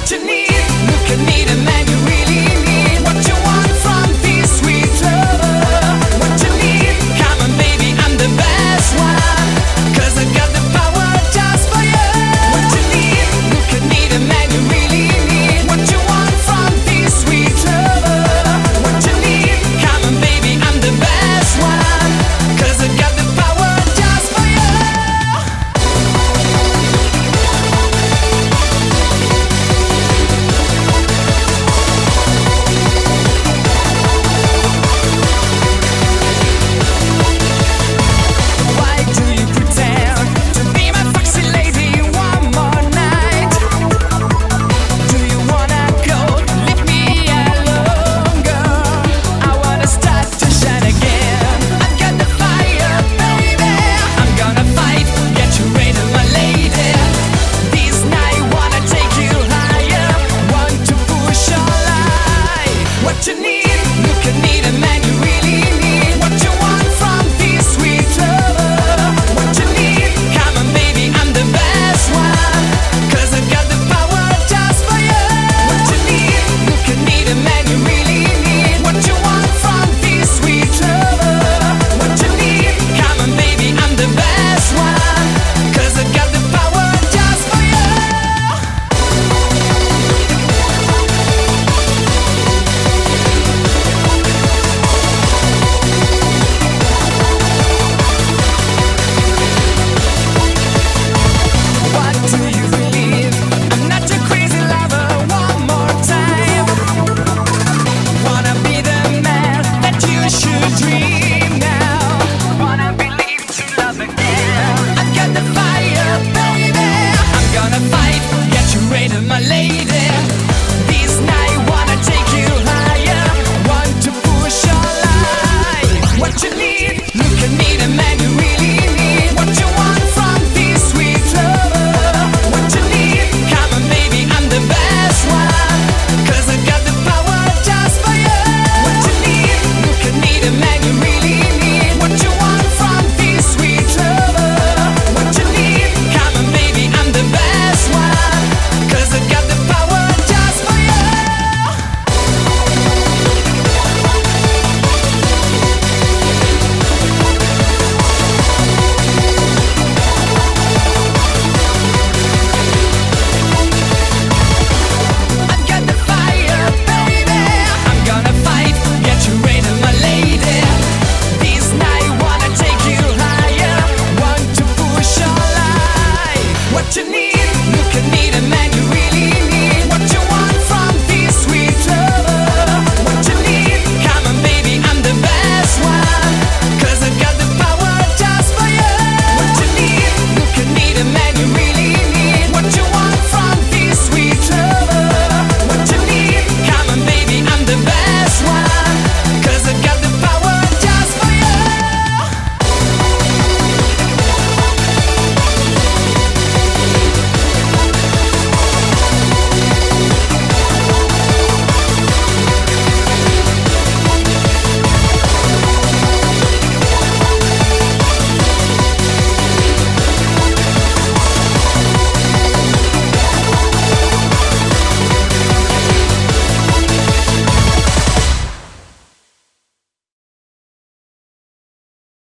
what you need. Look at me, the man you really need. What you want from this sweet lover. What you need, come on baby, I'm the best one. 'Cause I got the power just for you. What you need, look at me, the man you really need. What you want from this sweet lover. What you need, come on baby, I'm the best one. 'Cause I got the power just for you. Why do you pretend to be my foxy lady one more night? Do you wanna go? Leave me alone, girl. I wanna start to shine again. I've got the fire, baby. I'm gonna fight, get you ready, my lady. This night wanna take you higher. Want to push your light. What you need, look at me, the man you really need. What you want from this sweet lover. What you need, come on baby, I'm the best one. 'Cause I got the power just for you. What you need, look at me, the man you really need. What you want from this sweet lover. What you need, come on baby, I'm the best one. 'Cause I got the power just for you. What do you believe? I'm not your crazy lover. One more time. Wanna be the man that you should dream now. Wanna believe to love again. I've got the fire, baby. I'm gonna fight, get you ready, my lady.